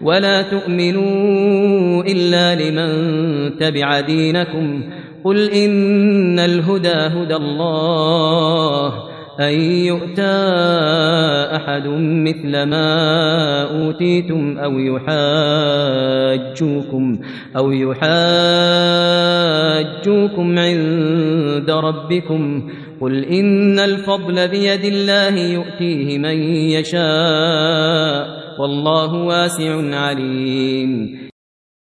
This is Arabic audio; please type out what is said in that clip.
ولا تؤمنوا إلا لمن تبع دينكم قل إن الهدى هدى الله أن يؤتى أحد مثل ما أوتيتم أو يحاجوكم عند ربكم قل إن الفضل بيد الله يؤتيه من يشاء والله واسع عليم